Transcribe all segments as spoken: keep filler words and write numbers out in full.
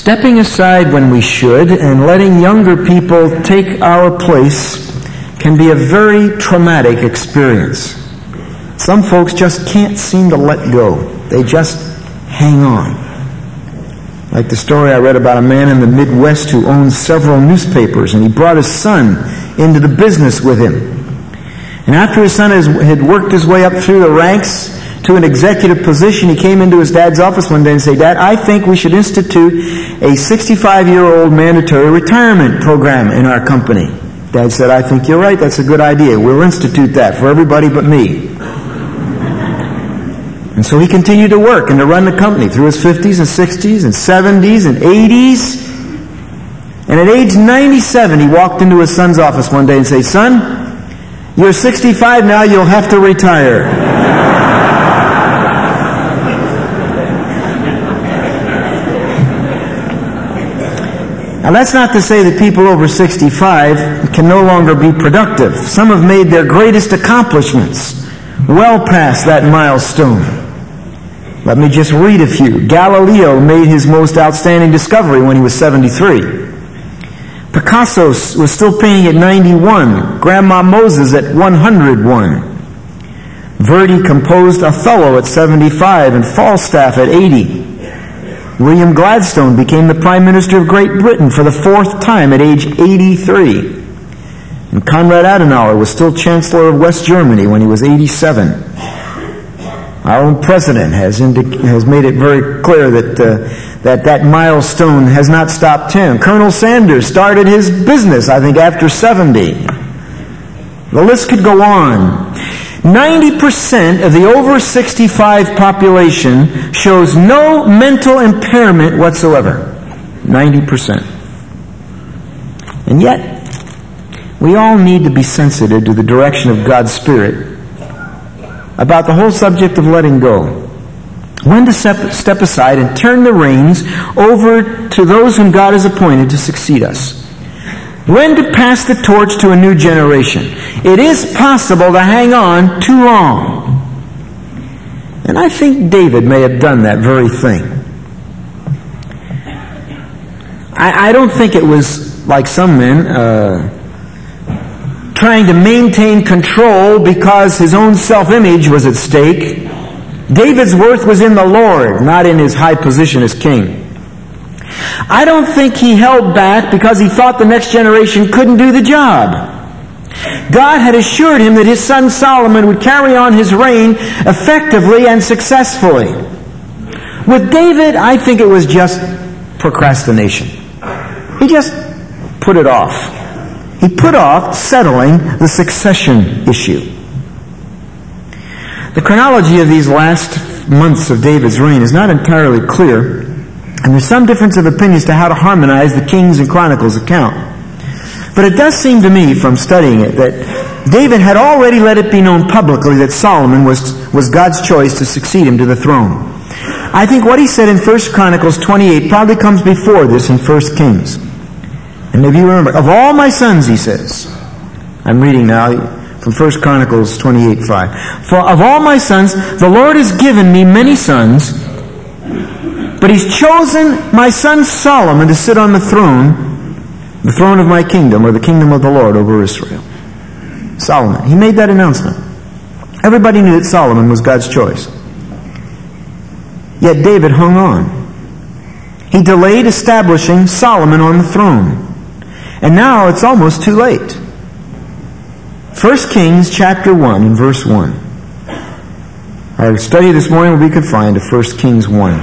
Stepping aside when we should and letting younger people take our place can be a very traumatic experience. Some folks just can't seem to let go. They just hang on. Like the story I read about a man in the Midwest who owned several newspapers, and he brought his son into the business with him. And after his son had worked his way up through the ranks to an executive position, he came into his dad's office one day and said, "Dad, I think we should institute a sixty-five-year-old mandatory retirement program in our company." Dad said, "I think you're right. That's a good idea. We'll institute that for everybody but me." And so he continued to work and to run the company through his fifties and sixties and seventies and eighties. And at age ninety-seven, he walked into his son's office one day and said, "Son, you're sixty-five now. You'll have to retire." Now, that's not to say that people over sixty-five can no longer be productive. Some have made their greatest accomplishments well past that milestone. Let me just read a few. Galileo made his most outstanding discovery when he was seventy-three. Picasso was still painting at ninety-one. Grandma Moses at one hundred one. Verdi composed Othello at seventy-five and Falstaff at eighty. William Gladstone became the Prime Minister of Great Britain for the fourth time at age eighty-three. And Konrad Adenauer was still Chancellor of West Germany when he was eighty-seven. Our own President has, indic- has made it very clear that, uh, that that milestone has not stopped him. Colonel Sanders started his business, I think, after seventy. The list could go on. ninety percent of the over sixty-five population shows no mental impairment whatsoever. ninety percent. And yet, we all need to be sensitive to the direction of God's Spirit about the whole subject of letting go. When to step, step aside and turn the reins over to those whom God has appointed to succeed us. When to pass the torch to a new generation. It is possible to hang on too long. And I think David may have done that very thing. I, I don't think it was like some men uh, trying to maintain control because his own self-image was at stake. David's worth was in the Lord, not in his high position as king. I don't think he held back because he thought the next generation couldn't do the job. God had assured him that his son Solomon would carry on his reign effectively and successfully. With David, I think it was just procrastination. He just put it off. He put off settling the succession issue. The chronology of these last months of David's reign is not entirely clear, and there's some difference of opinion as to how to harmonize the Kings and Chronicles account. But it does seem to me, from studying it, that David had already let it be known publicly that Solomon was, was God's choice to succeed him to the throne. I think what he said in First Chronicles twenty-eight probably comes before this in First Kings. And if you remember, of all my sons, he says, I'm reading now from First Chronicles twenty-eight five. For of all my sons, the Lord has given me many sons, but he's chosen my son Solomon to sit on the throne, the throne of my kingdom, or the kingdom of the Lord over Israel. Solomon. He made that announcement. Everybody knew that Solomon was God's choice. Yet David hung on. He delayed establishing Solomon on the throne. And now it's almost too late. First Kings chapter one and verse one. Our study this morning will be confined to First Kings one.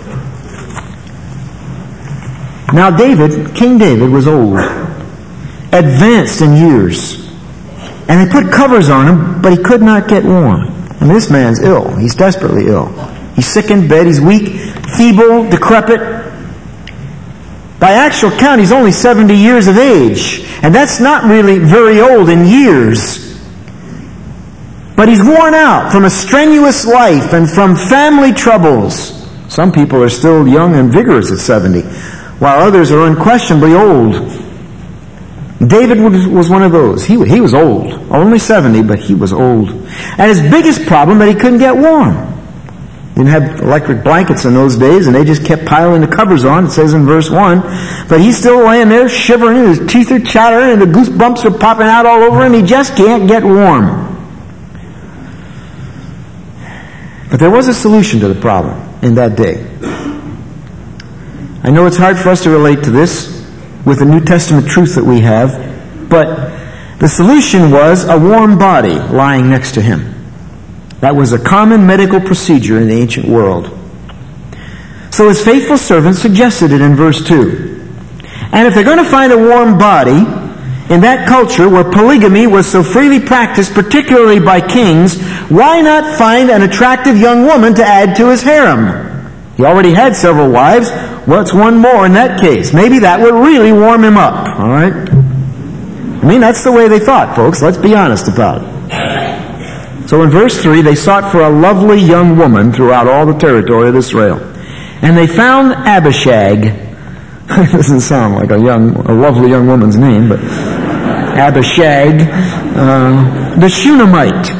Now David, King David, was old, advanced in years, and they put covers on him, but he could not get warm. And this man's ill. He's desperately ill. He's sick in bed. He's weak, feeble, decrepit. By actual count, he's only seventy years of age. And that's not really very old in years. But he's worn out from a strenuous life and from family troubles. Some people are still young and vigorous at seventy, while others are unquestionably old. David was one of those. He, he was old. Only seventy, but he was old. And his biggest problem that he couldn't get warm. Didn't have electric blankets in those days, and they just kept piling the covers on, it says in verse one. But he's still laying there shivering, and his teeth are chattering, and the goosebumps are popping out all over him. He just can't get warm. But there was a solution to the problem in that day. I know it's hard for us to relate to this with the New Testament truth that we have, but the solution was a warm body lying next to him. That was a common medical procedure in the ancient world. So his faithful servant suggested it in verse two. And if they're going to find a warm body in that culture where polygamy was so freely practiced, particularly by kings, why not find an attractive young woman to add to his harem? He already had several wives. What's one more in that case? Maybe that would really warm him up. All right? I mean, that's the way they thought, folks. Let's be honest about it. So in verse three, they sought for a lovely young woman throughout all the territory of Israel. And they found Abishag. It doesn't sound like a young, a lovely young woman's name, but Abishag, uh, the Shunammite,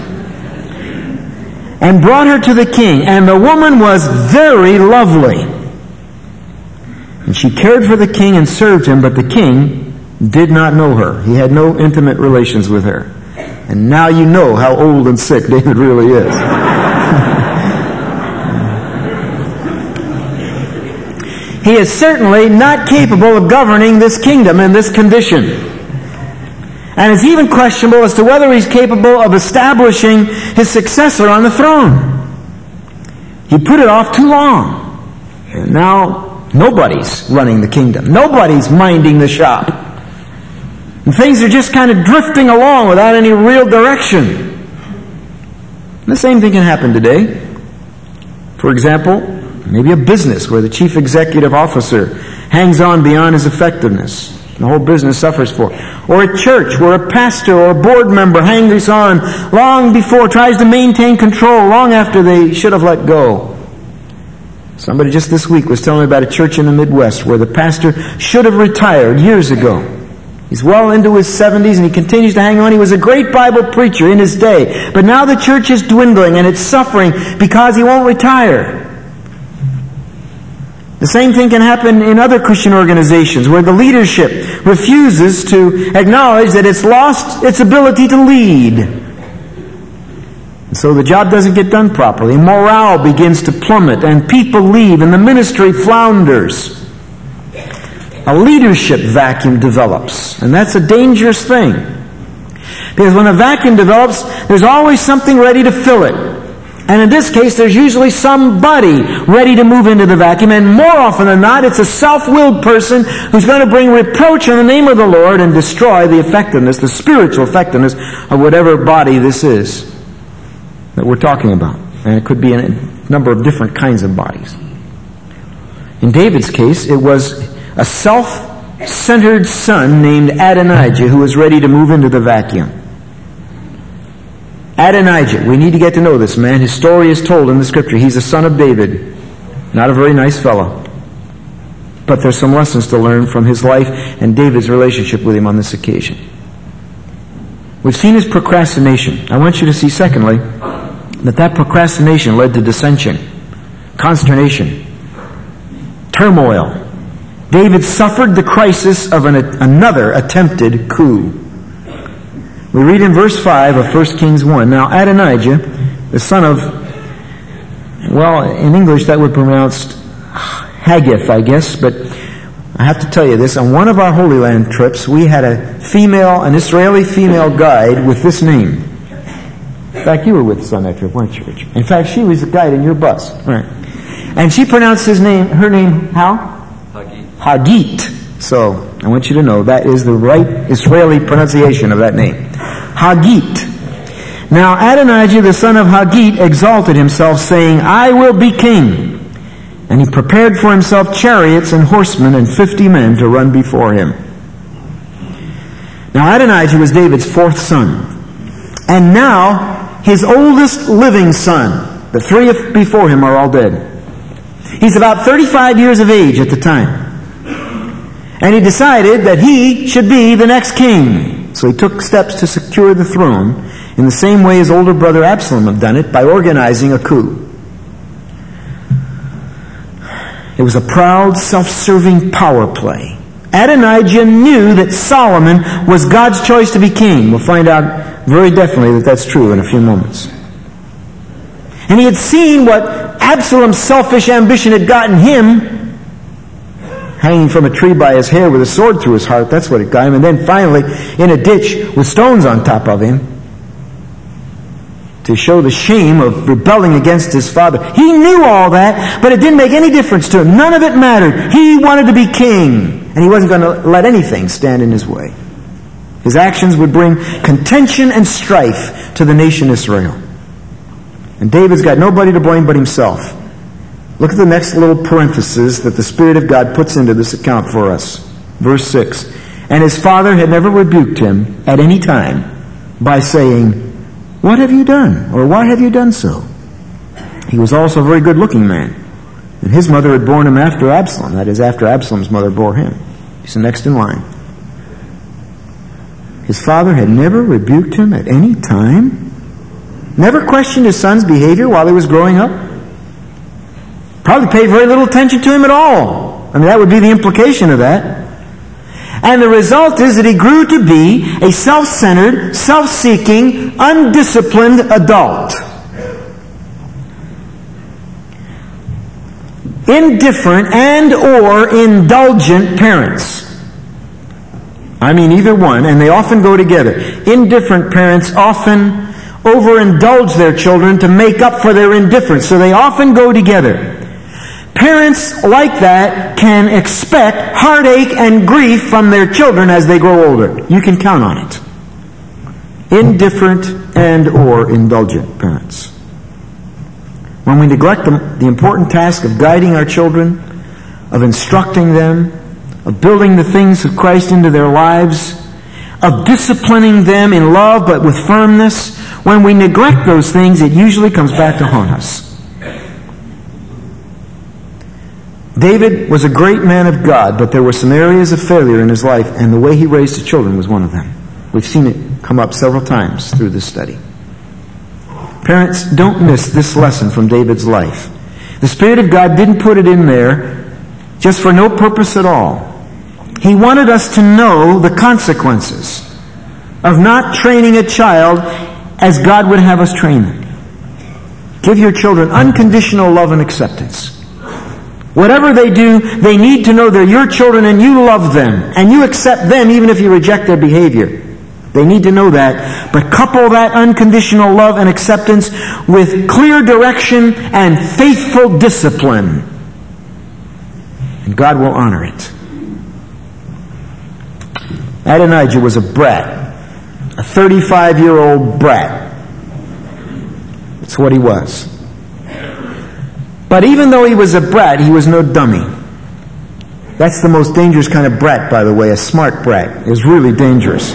and brought her to the king. And the woman was very lovely. And she cared for the king and served him, but the king did not know her. He had no intimate relations with her. And now you know how old and sick David really is. He is certainly not capable of governing this kingdom in this condition. And it's even questionable as to whether he's capable of establishing his successor on the throne. He put it off too long. And now nobody's running the kingdom. Nobody's minding the shop. And things are just kind of drifting along without any real direction. And the same thing can happen today. For example, maybe a business where the chief executive officer hangs on beyond his effectiveness. The whole business suffers for it. Or a church where a pastor or a board member hangs on long before, tries to maintain control long after they should have let go. Somebody just this week was telling me about a church in the Midwest where the pastor should have retired years ago. He's well into his seventies and he continues to hang on. He was a great Bible preacher in his day. But now the church is dwindling and it's suffering because he won't retire. The same thing can happen in other Christian organizations where the leadership refuses to acknowledge that it's lost its ability to lead. And so the job doesn't get done properly. Morale begins to plummet and people leave and the ministry flounders. A leadership vacuum develops, and that's a dangerous thing. Because when a vacuum develops, there's always something ready to fill it. And in this case, there's usually somebody ready to move into the vacuum, and more often than not, it's a self-willed person who's going to bring reproach in the name of the Lord and destroy the effectiveness, the spiritual effectiveness of whatever body this is that we're talking about. And it could be a number of different kinds of bodies. In David's case, it was a self-centered son named Adonijah who was ready to move into the vacuum. Adonijah, we need to get to know this man. His story is told in the scripture. He's a son of David. Not a very nice fellow. But there's some lessons to learn from his life and David's relationship with him on this occasion. We've seen his procrastination. I want you to see, secondly, that that procrastination led to dissension, consternation, turmoil. David suffered the crisis of an, another attempted coup. We read in verse five of First Kings one, Now Adonijah, the son of, well, in English that would be pronounced Haggith, I guess, but I have to tell you this. On one of our Holy Land trips, we had a female, an Israeli female guide with this name. In fact, you were with us on that trip, weren't you, Richard? In fact, she was the guide in your bus. Right. And she pronounced his name, her name, how? Hagit. So, I want you to know that is the right Israeli pronunciation of that name. Hagit. Now, Adonijah, the son of Hagit, exalted himself, saying, I will be king. And he prepared for himself chariots and horsemen and fifty men to run before him. Now, Adonijah was David's fourth son. And now, his oldest living son. The three before him are all dead. He's about thirty-five years of age at the time. And he decided that he should be the next king. So he took steps to secure the throne in the same way his older brother Absalom had done it, by organizing a coup. It was a proud, self-serving power play. Adonijah knew that Solomon was God's choice to be king. We'll find out very definitely that that's true in a few moments. And he had seen what Absalom's selfish ambition had gotten him, hanging from a tree by his hair with a sword through his heart. That's what it got him. And then finally in a ditch with stones on top of him to show the shame of rebelling against his father. He knew all that, but it didn't make any difference to him. None of it mattered. He wanted to be king, and he wasn't going to let anything stand in his way. His actions would bring contention and strife to the nation Israel. And David's got nobody to blame but himself. Look at the next little parenthesis that the Spirit of God puts into this account for us. Verse six. And his father had never rebuked him at any time by saying, "What have you done?" or "Why have you done so?" He was also a very good-looking man. And his mother had borne him after Absalom. That is, after Absalom's mother bore him. He's the next in line. His father had never rebuked him at any time. Never questioned his son's behavior while he was growing up. Probably paid very little attention to him at all. I mean, that would be the implication of that. And the result is that he grew to be a self-centered, self-seeking, undisciplined adult. Indifferent and or indulgent parents. I mean either one, and they often go together. Indifferent parents often overindulge their children to make up for their indifference, so they often go together. Parents like that can expect heartache and grief from their children as they grow older. You can count on it. Indifferent and or indulgent parents. When we neglect the, the important task of guiding our children, of instructing them, of building the things of Christ into their lives, of disciplining them in love but with firmness, when we neglect those things, it usually comes back to haunt us. David was a great man of God, but there were some areas of failure in his life, and the way he raised his children was one of them. We've seen it come up several times through this study. Parents, don't miss this lesson from David's life. The Spirit of God didn't put it in there just for no purpose at all. He wanted us to know the consequences of not training a child as God would have us train them. Give your children unconditional love and acceptance. Whatever they do, they need to know they're your children and you love them. And you accept them even if you reject their behavior. They need to know that. But couple that unconditional love and acceptance with clear direction and faithful discipline. And God will honor it. Adonijah was a brat. A thirty-five-year-old brat. That's what he was. But even though he was a brat, he was no dummy. That's the most dangerous kind of brat, by the way. A smart brat is really dangerous.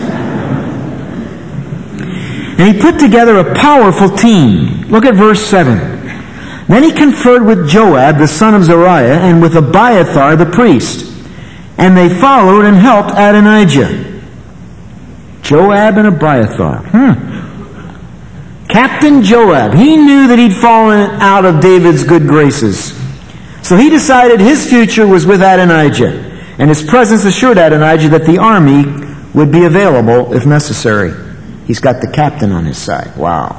And he put together a powerful team. Look at verse seven. Then he conferred with Joab, the son of Zeruiah, and with Abiathar, the priest. And they followed and helped Adonijah. Joab and Abiathar. Hmm. Captain Joab, he knew that he'd fallen out of David's good graces. So he decided his future was with Adonijah. And his presence assured Adonijah that the army would be available if necessary. He's got the captain on his side. Wow.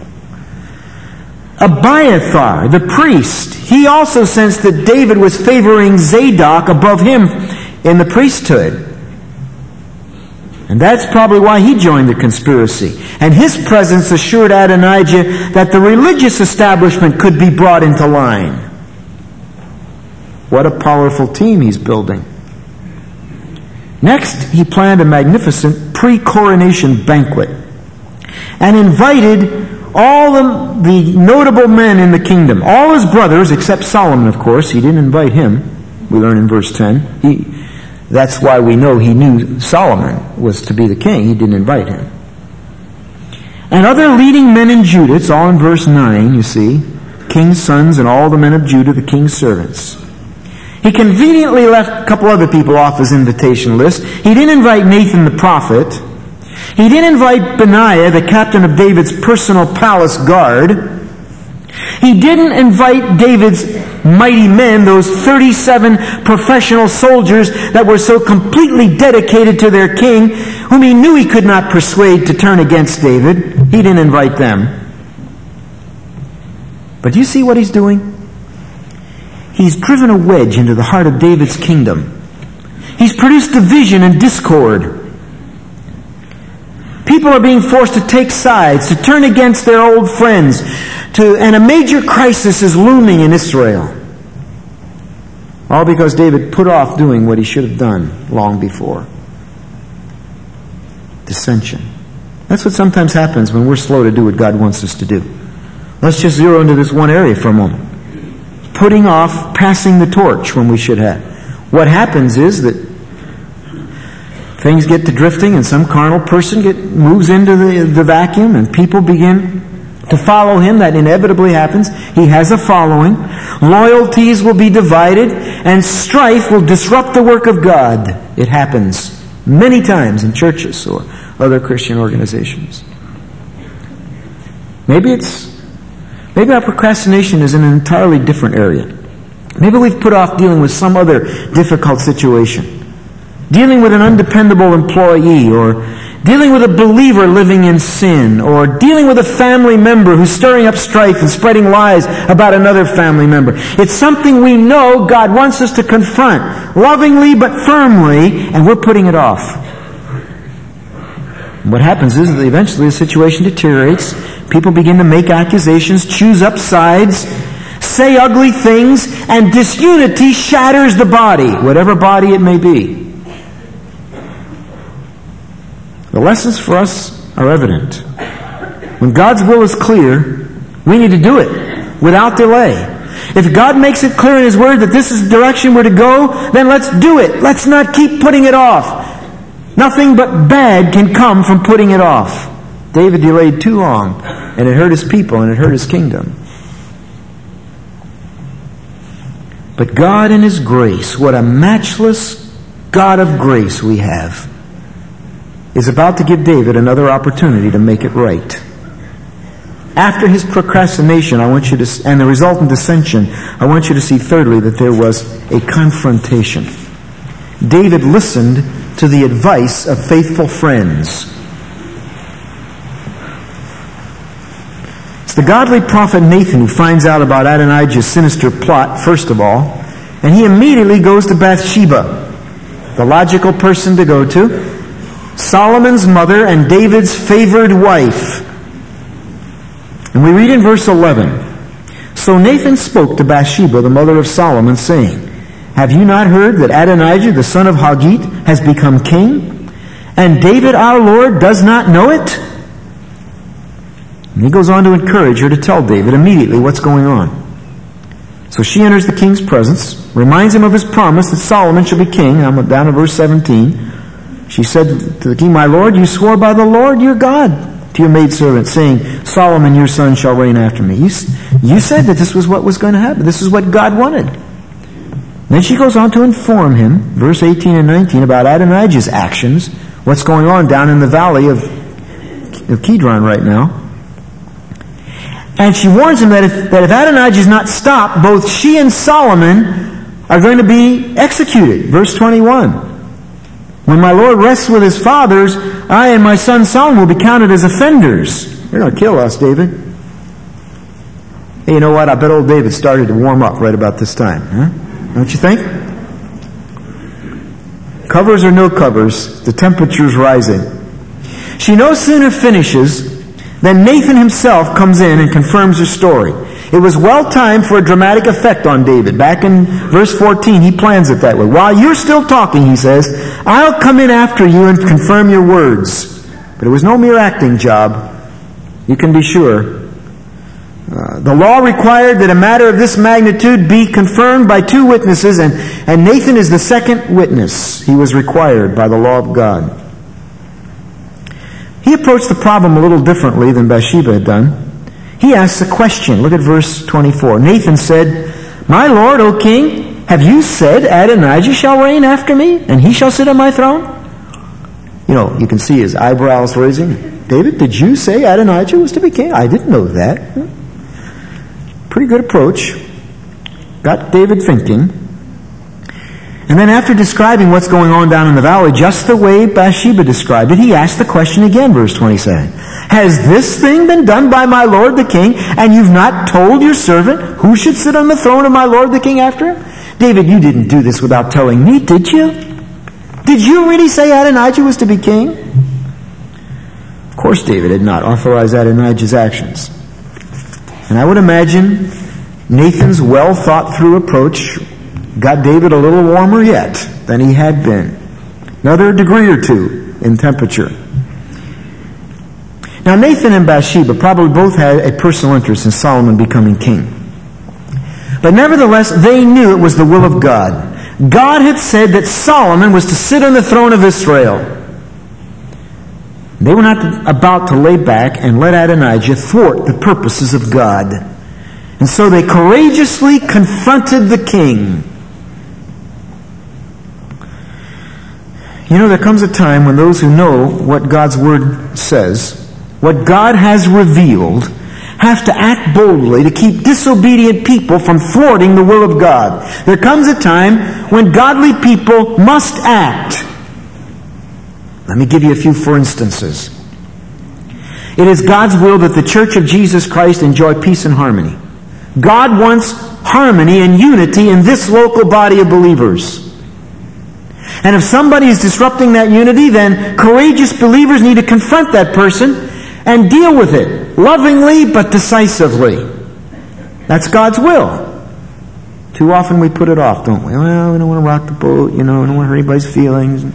Abiathar, the priest, he also sensed that David was favoring Zadok above him in the priesthood. And that's probably why he joined the conspiracy. And his presence assured Adonijah that the religious establishment could be brought into line. What a powerful team he's building. Next, he planned a magnificent pre-coronation banquet and invited all the, the notable men in the kingdom. All his brothers, except Solomon, of course. He didn't invite him. We learn in verse ten. He... That's why we know he knew Solomon was to be the king. He didn't invite him. And other leading men in Judah, it's all in verse nine, you see. King's sons and all the men of Judah, the king's servants. He conveniently left a couple other people off his invitation list. He didn't invite Nathan the prophet. He didn't invite Benaiah, the captain of David's personal palace guard. He didn't invite David's mighty men, those thirty-seven professional soldiers that were so completely dedicated to their king, whom he knew he could not persuade to turn against David. He didn't invite them. But do you see what he's doing? He's driven a wedge into the heart of David's kingdom. He's produced division and discord. People are being forced to take sides, to turn against their old friends, to, and a major crisis is looming in Israel. All because David put off doing what he should have done long before. Dissension. That's what sometimes happens when we're slow to do what God wants us to do. Let's just zero into this one area for a moment. Putting off passing the torch when we should have. What happens is that things get to drifting and some carnal person get, moves into the, the vacuum and people begin to follow him. That inevitably happens. He has a following. Loyalties will be divided and strife will disrupt the work of God. It happens many times in churches or other Christian organizations. Maybe it's, maybe our procrastination is in an entirely different area. Maybe we've put off dealing with some other difficult situation. Dealing with an undependable employee, or dealing with a believer living in sin, or dealing with a family member who's stirring up strife and spreading lies about another family member. It's something we know God wants us to confront, lovingly but firmly, and we're putting it off. What happens is that eventually the situation deteriorates. People begin to make accusations, choose up sides, say ugly things, and disunity shatters the body, whatever body it may be. The lessons for us are evident. When God's will is clear, we need to do it without delay. If God makes it clear in His Word that this is the direction we're to go, then let's do it. Let's not keep putting it off. Nothing but bad can come from putting it off. David delayed too long, and it hurt his people and it hurt his kingdom. But God in His grace, what a matchless God of grace we have, is about to give David another opportunity to make it right. After his procrastination, I want you to, and the resultant dissension, I want you to see thirdly that there was a confrontation. David listened to the advice of faithful friends. It's the godly prophet Nathan who finds out about Adonijah's sinister plot, first of all, and he immediately goes to Bathsheba, the logical person to go to, Solomon's mother and David's favored wife. And we read in verse eleven, So Nathan spoke to Bathsheba, the mother of Solomon, saying, Have you not heard that Adonijah, the son of Haggith, has become king? And David our Lord does not know it? And he goes on to encourage her to tell David immediately what's going on. So she enters the king's presence, reminds him of his promise that Solomon should be king. I'm down to verse seventeen. She said to the king, My lord, you swore by the Lord your God to your maidservant, saying, Solomon your son shall reign after me. You, you said that this was what was going to happen. This is what God wanted. Then she goes on to inform him, verse eighteen and nineteen, about Adonijah's actions, what's going on down in the valley of, of Kidron right now. And she warns him that if, that if Adonijah is not stopped, both she and Solomon are going to be executed. Verse twenty-one. When my Lord rests with his fathers, I and my son Solomon will be counted as offenders. They're going to kill us, David. Hey, you know what? I bet old David started to warm up right about this time. Huh? Don't you think? Covers or no covers, the temperature's rising. She no sooner finishes than Nathan himself comes in and confirms her story. It was well timed for a dramatic effect on David. Back in verse fourteen, he plans it that way. While you're still talking, he says, I'll come in after you and confirm your words. But it was no mere acting job. You can be sure. Uh, the law required that a matter of this magnitude be confirmed by two witnesses, and, and Nathan is the second witness. He was required by the law of God. He approached the problem a little differently than Bathsheba had done. He asks a question. Look at verse twenty-four. Nathan said, My Lord, O king, have you said Adonijah shall reign after me, and he shall sit on my throne? You know, you can see his eyebrows raising. David, did you say Adonijah was to be king? I didn't know that. Pretty good approach. Got David thinking. And then after describing what's going on down in the valley, just the way Bathsheba described it, he asked the question again, verse twenty-seven. Has this thing been done by my lord the king, and you've not told your servant who should sit on the throne of my lord the king after him? David, you didn't do this without telling me, did you? Did you really say Adonijah was to be king? Of course David had not authorized Adonijah's actions. And I would imagine Nathan's well-thought-through approach got David a little warmer yet than he had been. Another degree or two in temperature. Now Nathan and Bathsheba probably both had a personal interest in Solomon becoming king. But nevertheless, they knew it was the will of God. God had said that Solomon was to sit on the throne of Israel. They were not about to lay back and let Adonijah thwart the purposes of God. And so they courageously confronted the king. You know, there comes a time when those who know what God's Word says, what God has revealed, have to act boldly to keep disobedient people from thwarting the will of God. There comes a time when godly people must act. Let me give you a few for instances. It is God's will that the Church of Jesus Christ enjoy peace and harmony. God wants harmony and unity in this local body of believers. And if somebody is disrupting that unity, then courageous believers need to confront that person and deal with it, lovingly but decisively. That's God's will. Too often we put it off, don't we? Well, we don't want to rock the boat, you know, we don't want to hurt anybody's feelings.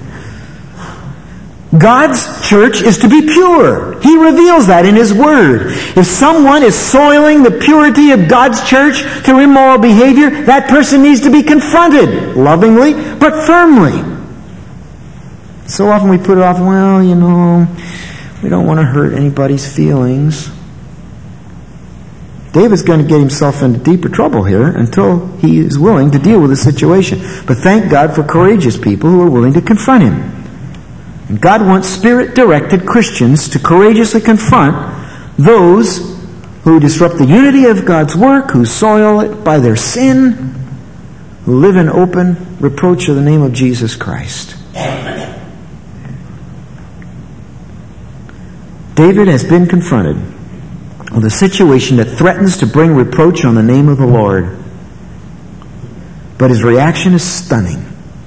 God's church is to be pure. He reveals that in His Word. If someone is soiling the purity of God's church through immoral behavior, that person needs to be confronted, lovingly but firmly. So often we put it off, well, you know, we don't want to hurt anybody's feelings. David's going to get himself into deeper trouble here until he is willing to deal with the situation. But thank God for courageous people who are willing to confront him. And God wants Spirit-directed Christians to courageously confront those who disrupt the unity of God's work, who soil it by their sin, who live in open reproach of the name of Jesus Christ. David has been confronted with a situation that threatens to bring reproach on the name of the Lord. But his reaction is stunning.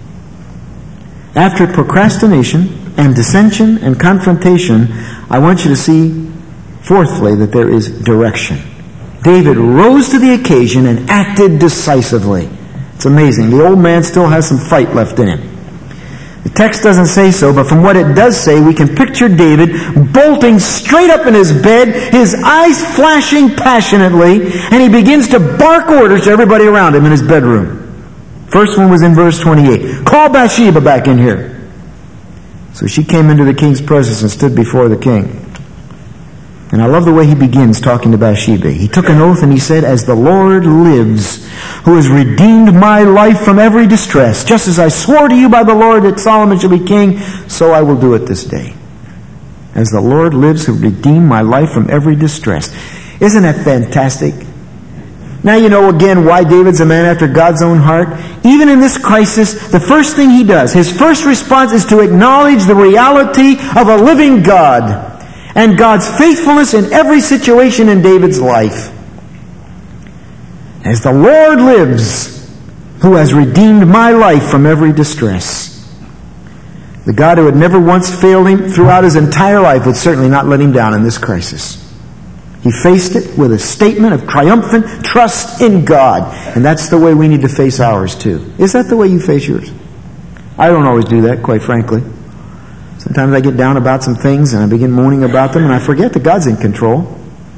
After procrastination and dissension and confrontation, I want you to see, fourthly, that there is direction. David rose to the occasion and acted decisively. It's amazing. The old man still has some fight left in him. The text doesn't say so, but from what it does say, we can picture David bolting straight up in his bed, his eyes flashing passionately, and he begins to bark orders to everybody around him in his bedroom. First one was in verse twenty-eight. Call Bathsheba back in here. So she came into the king's presence and stood before the king. And I love the way he begins talking to Bathsheba. He took an oath and he said, as the Lord lives, who has redeemed my life from every distress, just as I swore to you by the Lord that Solomon shall be king, so I will do it this day. As the Lord lives, who redeemed my life from every distress. Isn't that fantastic? Now you know again why David's a man after God's own heart. Even in this crisis, the first thing he does, his first response is to acknowledge the reality of a living God and God's faithfulness in every situation in David's life. As the Lord lives, who has redeemed my life from every distress. The God who had never once failed him throughout his entire life would certainly not let him down in this crisis. He faced it with a statement of triumphant trust in God. And that's the way we need to face ours too. Is that the way you face yours? I don't always do that, quite frankly. Sometimes I get down about some things and I begin moaning about them and I forget that God's in control.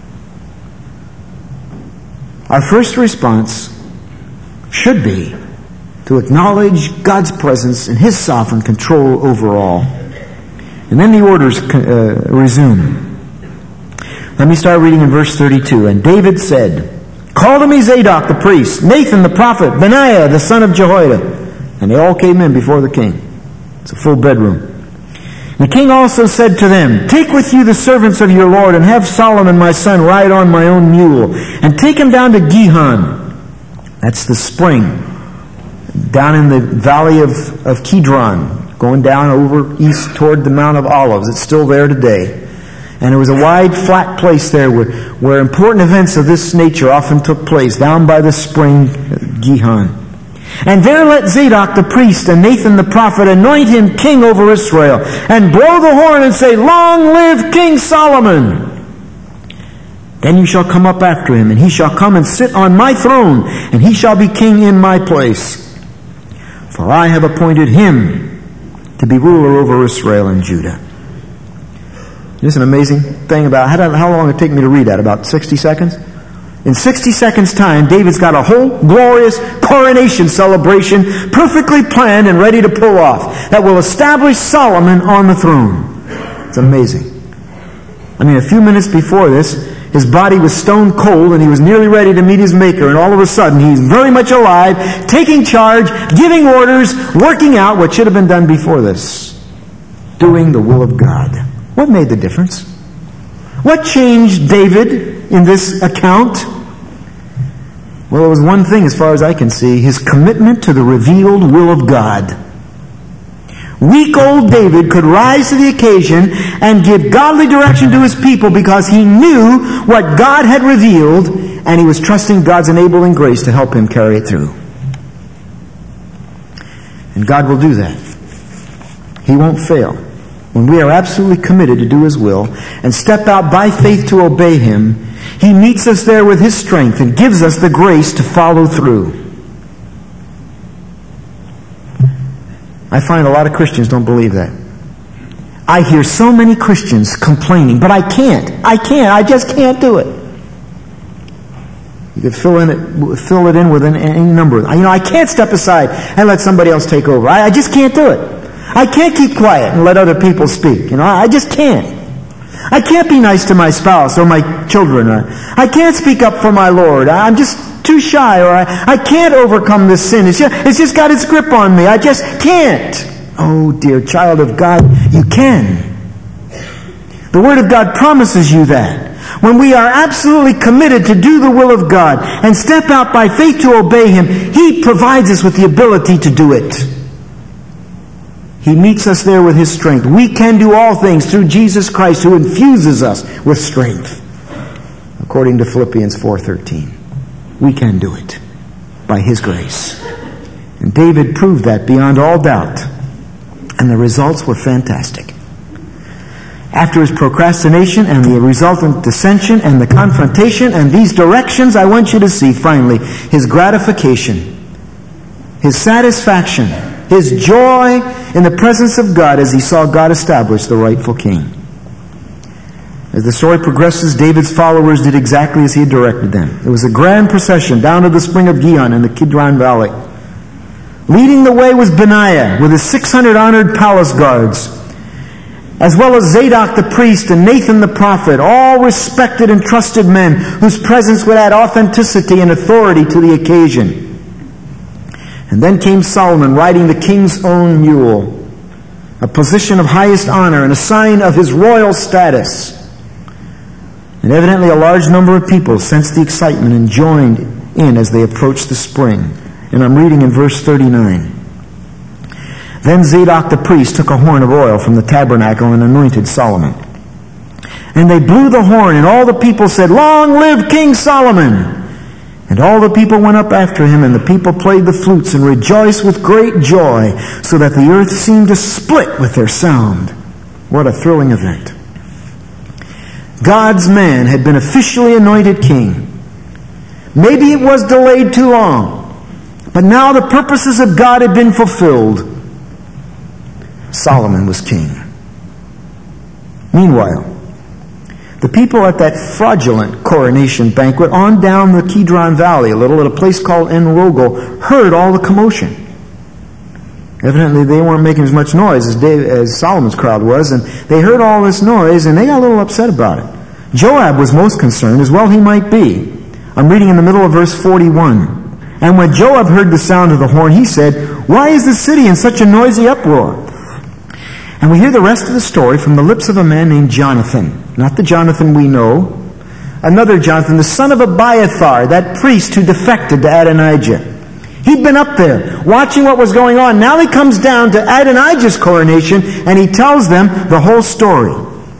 Our first response should be to acknowledge God's presence and His sovereign control over all. And then the orders uh, resume. Let me start reading in verse thirty-two. And David said, call to me Zadok the priest, Nathan the prophet, Benaiah the son of Jehoiada. And they all came in before the king. It's a full bedroom. The king also said to them, take with you the servants of your Lord, and have Solomon my son ride on my own mule, and take him down to Gihon. That's the spring down in the valley of, of Kidron, going down over east toward the Mount of Olives. It's still there today. And it was a wide, flat place there where, where important events of this nature often took place, down by the spring Gihon. And there let Zadok the priest and Nathan the prophet anoint him king over Israel, and blow the horn and say, Long live King Solomon! Then you shall come up after him, and he shall come and sit on my throne, and he shall be king in my place. For I have appointed him to be ruler over Israel and Judah. This is an amazing thing about, how, how long did it take me to read that? About sixty seconds? In sixty seconds time, David's got a whole glorious coronation celebration perfectly planned and ready to pull off that will establish Solomon on the throne. It's amazing. I mean, a few minutes before this, his body was stone cold and he was nearly ready to meet his Maker, and all of a sudden he's very much alive, taking charge, giving orders, working out what should have been done before this. Doing the will of God. What made the difference? What changed David in this account? Well, it was one thing as far as I can see, his commitment to the revealed will of God. Weak old David could rise to the occasion and give godly direction to his people because he knew what God had revealed, and he was trusting God's enabling grace to help him carry it through. And God will do that. He won't fail. When we are absolutely committed to do His will and step out by faith to obey Him, He meets us there with His strength and gives us the grace to follow through. I find a lot of Christians don't believe that. I hear so many Christians complaining, but I can't. I can't. I just can't do it. You could fill in it, fill it in with any number. You know, I can't step aside and let somebody else take over. I, I just can't do it. I can't keep quiet and let other people speak. You know, I just can't. I can't be nice to my spouse or my children. Or I can't speak up for my Lord. I'm just too shy, or I, I can't overcome this sin. It's just, it's just got its grip on me. I just can't. Oh, dear child of God, you can. The Word of God promises you that. When we are absolutely committed to do the will of God and step out by faith to obey Him, He provides us with the ability to do it. He meets us there with His strength. We can do all things through Jesus Christ, who infuses us with strength. According to Philippians four thirteen. We can do it by His grace. And David proved that beyond all doubt. And the results were fantastic. After his procrastination and the resultant dissension and the confrontation and these directions, I want you to see finally his gratification, his satisfaction, his joy in the presence of God as he saw God establish the rightful king. As the story progresses, David's followers did exactly as he had directed them. It was a grand procession down to the spring of Gihon in the Kidron Valley. Leading the way was Benaiah with his six hundred honored palace guards, as well as Zadok the priest and Nathan the prophet, all respected and trusted men whose presence would add authenticity and authority to the occasion. And then came Solomon riding the king's own mule, a position of highest honor and a sign of his royal status. And evidently a large number of people sensed the excitement and joined in as they approached the spring. And I'm reading in verse thirty-nine. Then Zadok the priest took a horn of oil from the tabernacle and anointed Solomon. And they blew the horn, and all the people said, Long live King Solomon! And all the people went up after him, and the people played the flutes and rejoiced with great joy, so that the earth seemed to split with their sound. What a thrilling event. God's man had been officially anointed king. Maybe it was delayed too long, but now the purposes of God had been fulfilled. Solomon was king. Meanwhile, the people at that fraudulent coronation banquet on down the Kidron Valley, a little at a place called En Rogel, heard all the commotion. Evidently, they weren't making as much noise as, David, as Solomon's crowd was, and they heard all this noise, and they got a little upset about it. Joab was most concerned, as well he might be. I'm reading in the middle of verse forty-one. And when Joab heard the sound of the horn, he said, Why is the city in such a noisy uproar? And we hear the rest of the story from the lips of a man named Jonathan. Not the Jonathan we know, Another Jonathan, the son of Abiathar, that priest who defected to Adonijah. He'd been up there watching what was going on. Now he comes down to Adonijah's coronation and he tells them the whole story.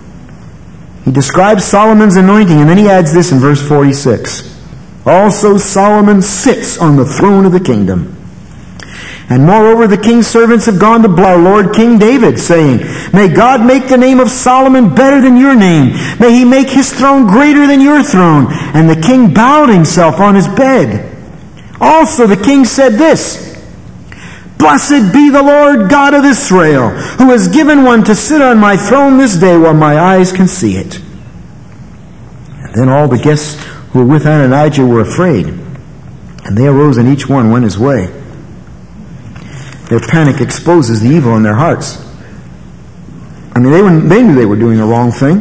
He describes Solomon's anointing, and then he adds this in verse forty-six. Also Solomon sits on the throne of the kingdom. And moreover, the king's servants have gone to bless our Lord King David, saying, May God make the name of Solomon better than your name. May he make his throne greater than your throne. And the king bowed himself on his bed. Also the king said this, Blessed be the Lord God of Israel, who has given one to sit on my throne this day while my eyes can see it. And then all the guests who were with Adonijah were afraid, and they arose and each one went his way. Their panic exposes the evil in their hearts. I mean, they, were, they knew they were doing the wrong thing.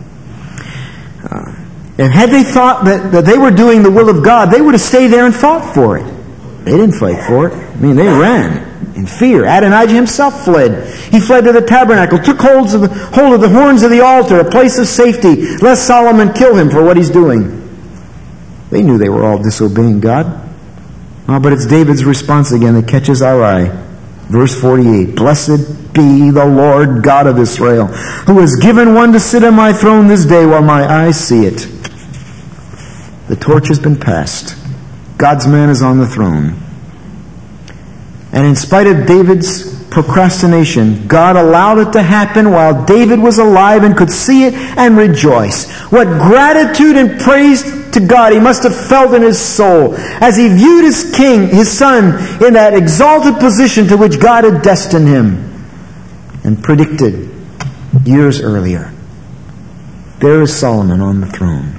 Uh, and had they thought that, that they were doing the will of God, they would have stayed there and fought for it. They didn't fight for it. I mean, they ran in fear. Adonijah himself fled. He fled to the tabernacle, took hold of the, hold of the horns of the altar, a place of safety, lest Solomon kill him for what he's doing. They knew they were all disobeying God. Oh, but it's David's response again that catches our eye. Verse forty-eight, Blessed be the Lord God of Israel, who has given one to sit on my throne this day while my eyes see it. The torch has been passed. God's man is on the throne. And in spite of David's procrastination, God allowed it to happen while David was alive and could see it and rejoice. What gratitude and praise to God he must have felt in his soul as he viewed his king, his son, in that exalted position to which God had destined him and predicted years earlier. There is Solomon on the throne.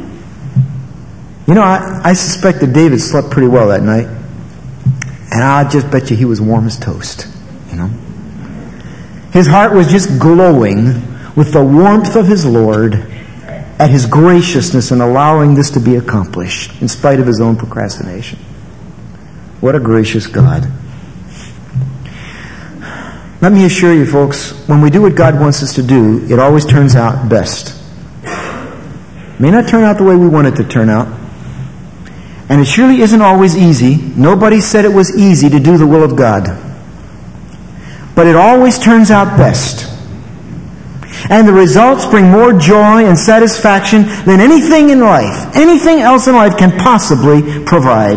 You know, I, I suspect that David slept pretty well that night. And I just bet you he was warm as toast. You know, his heart was just glowing with the warmth of his Lord at his graciousness in allowing this to be accomplished in spite of his own procrastination. What a gracious God. Let me assure you, folks, when we do what God wants us to do, it always turns out best. It may not turn out the way we want it to turn out. And it surely isn't always easy. Nobody said it was easy to do the will of God. But it always turns out best. And the results bring more joy and satisfaction than anything in life, anything else in life can possibly provide.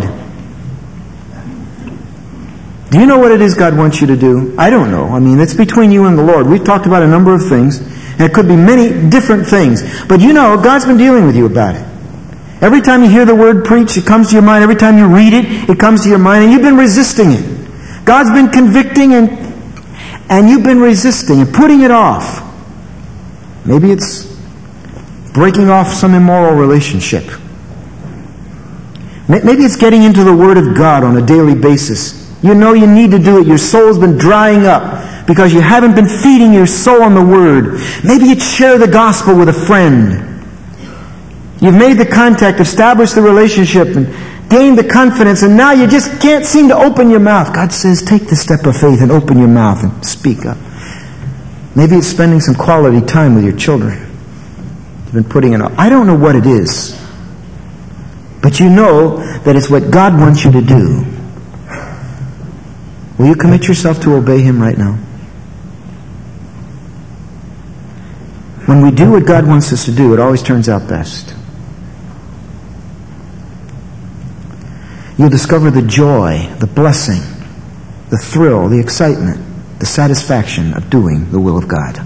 Do you know what it is God wants you to do? I don't know. I mean, it's between you and the Lord. We've talked about a number of things, and it could be many different things. But you know, God's been dealing with you about it. Every time you hear the word preached, it comes to your mind. Every time you read it, it comes to your mind, and you've been resisting it. God's been convicting, and and you've been resisting and putting it off. Maybe it's breaking off some immoral relationship. Maybe it's getting into the Word of God on a daily basis. You know you need to do it. Your soul's been drying up because you haven't been feeding your soul on the Word. Maybe it's share the gospel with a friend. You've made the contact, established the relationship, and gained the confidence, and now you just can't seem to open your mouth. God says, take the step of faith and open your mouth and speak up. Maybe it's spending some quality time with your children. You've been putting in. I don't know what it is, but you know that it's what God wants you to do. Will you commit yourself to obey Him right now? When we do what God wants us to do, it always turns out best. You'll discover the joy, the blessing, the thrill, the excitement, the satisfaction of doing the will of God.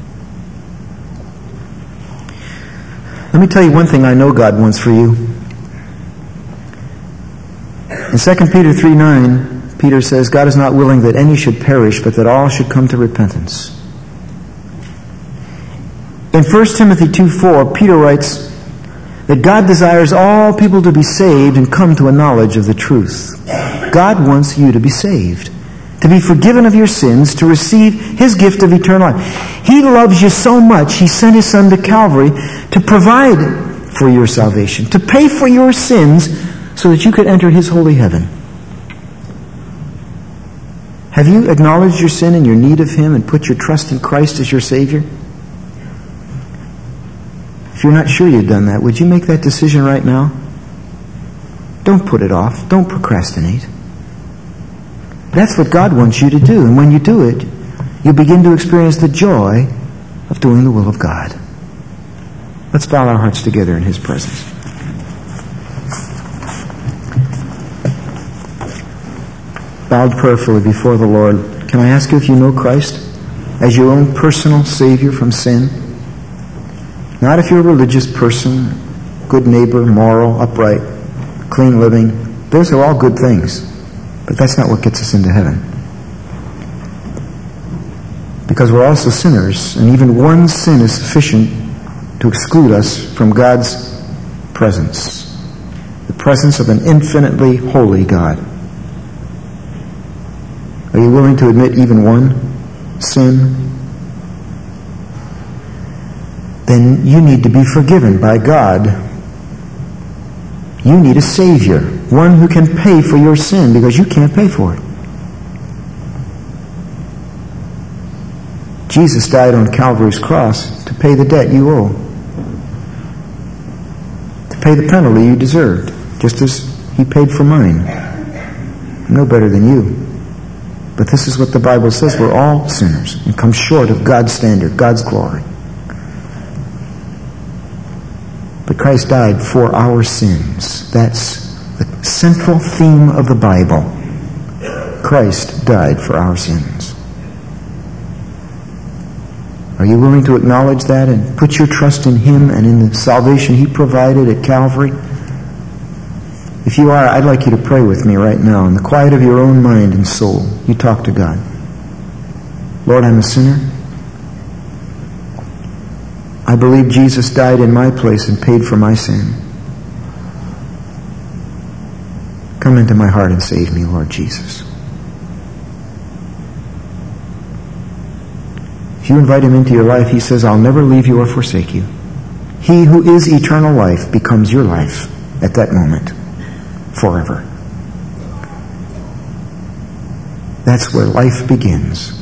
Let me tell you one thing I know God wants for you. In Second Peter three nine, Peter says, God is not willing that any should perish, but that all should come to repentance. In First Timothy two four, Peter writes that God desires all people to be saved and come to a knowledge of the truth. God wants you to be saved, to be forgiven of your sins, to receive His gift of eternal life. He loves you so much, He sent His Son to Calvary to provide for your salvation, to pay for your sins so that you could enter His holy heaven. Have you acknowledged your sin and your need of Him and put your trust in Christ as your Savior? If If you're not sure you've done that, would you make that decision right now? Don't put it off. Don't procrastinate. That's what God wants you to do. And when you do it, you begin to experience the joy of doing the will of God. Let's bow our hearts together in His presence. Bowed prayerfully before the Lord, can I ask you if you know Christ as your own personal Savior from sin? Not if you're a religious person, good neighbor, moral, upright, clean living. Those are all good things. But that's not what gets us into heaven. Because we're also sinners, and even one sin is sufficient to exclude us from God's presence. The presence of an infinitely holy God. Are you willing to admit even one sin? Then you need to be forgiven by God. You need a Savior, one who can pay for your sin because you can't pay for it. Jesus died on Calvary's cross to pay the debt you owe, to pay the penalty you deserved, just as He paid for mine. I'm no better than you. But this is what the Bible says. We're all sinners and come short of God's standard, God's glory. But Christ died for our sins. That's the central theme of the Bible. Christ died for our sins. Are you willing to acknowledge that and put your trust in Him and in the salvation He provided at Calvary? If you are, I'd like you to pray with me right now in the quiet of your own mind and soul. You talk to God. Lord, I'm a sinner. I believe Jesus died in my place and paid for my sin. Come into my heart and save me, Lord Jesus. If you invite Him into your life, He says, I'll never leave you or forsake you. He who is eternal life becomes your life at that moment, forever. That's where life begins.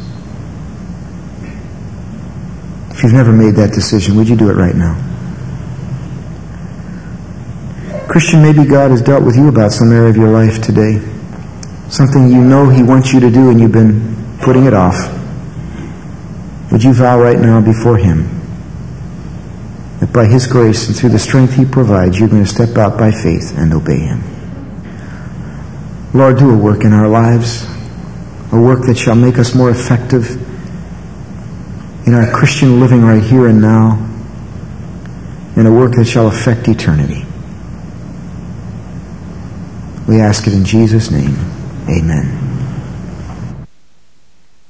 If you've never made that decision, would you do it right now? Christian, maybe God has dealt with you about some area of your life today. Something you know He wants you to do and you've been putting it off. Would you vow right now before Him that by His grace and through the strength He provides, you're going to step out by faith and obey Him? Lord, do a work in our lives, a work that shall make us more effective in our Christian living right here and now, and a work that shall affect eternity. We ask it in Jesus' name. Amen.